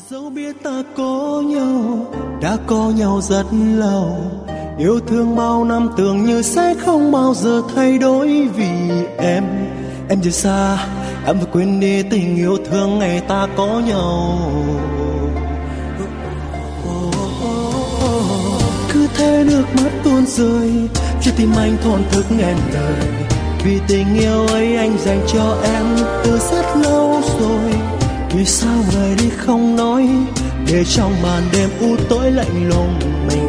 Dẫu biết ta có nhau, đã có nhau rất lâu, yêu thương bao năm tưởng như sẽ không bao giờ thay đổi. Vì em rời xa, em phải quên đi tình yêu thương ngày ta có nhau. Cứ thế nước mắt tuôn rơi, cho tim anh thổn thức nghẹn lời. Vì tình yêu ấy anh dành cho em từ rất lâu rồi. Vì sao người đi không nói, để trong màn đêm u tối lạnh lùng mình